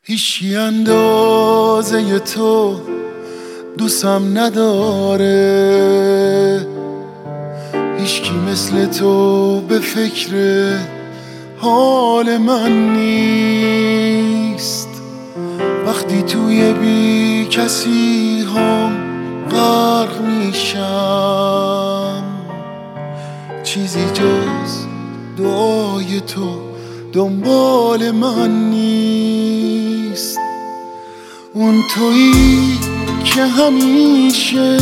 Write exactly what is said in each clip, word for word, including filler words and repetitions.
هیچی اندازه تو دوستم نداره، هیچکی مثل تو به فکر حال من نیست. وقتی توی بی کسی هم غرق میشم، چیزی جز دعای تو دنبال من نیست. اون تویی که همیشه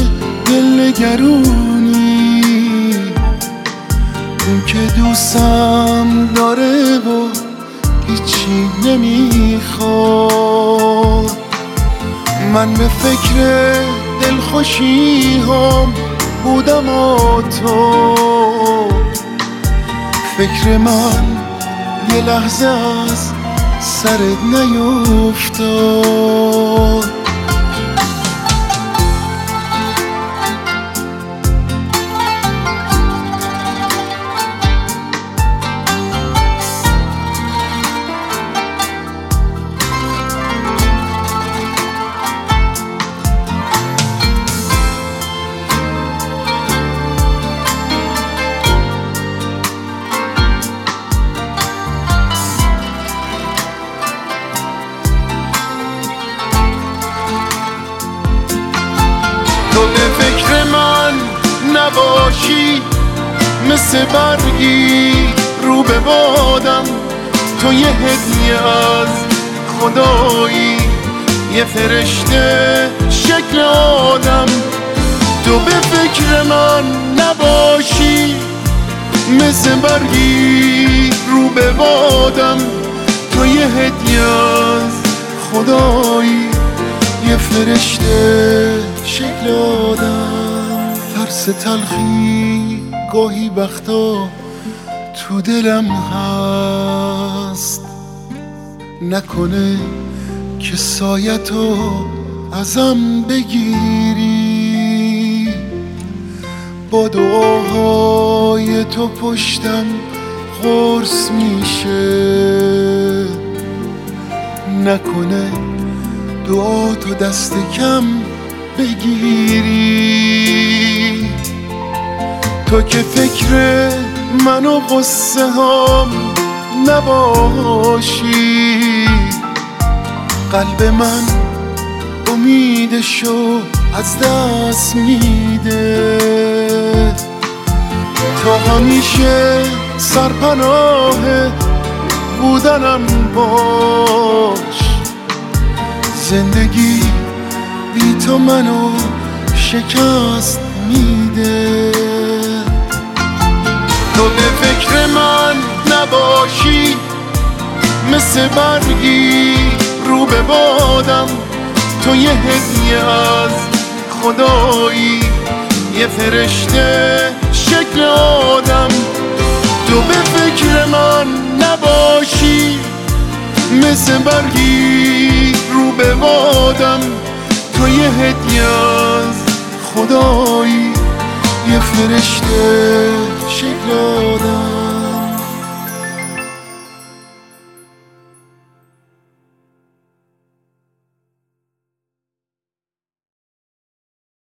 دلنگرونی، اون که دوستم داره و هیچی نمیخواد. من به فکر دلخوشی هم بودم و تو فکر من یه لحظه از سرت نیفتاد. تو به فکر من نباشی، مثل برگی رو به بادم. تو یه هدیه از خدایی، یه فرشته شکل آدم. تو به فکر من نباشی، مثل برگی رو به بادم. تو یه هدیه از خدایی، یه فرشته شکل آدم. ترس تلخی گاهی وقتا تو دلم هست، نکنه که سایتو ازم بگیری. با دعاهای تو پشتم قرص میشه، نکنه دعا تو دست کم بگیری. تو که فکر من و قصه هم نباشی، قلب من امیدشو از دست میده. تا همیشه سرپناه بودنم باش، زندگی بی تو منو شکست میده. تو به فکر من نباشی، مثل برگی رو به بادم. تو یه هدیه از خدایی، یه فرشته شکل آدم. تو به فکر من نباشی، مثل برگی رو به بادم. تو یه هدیه از خدایی، یه فرشته شکل آدم.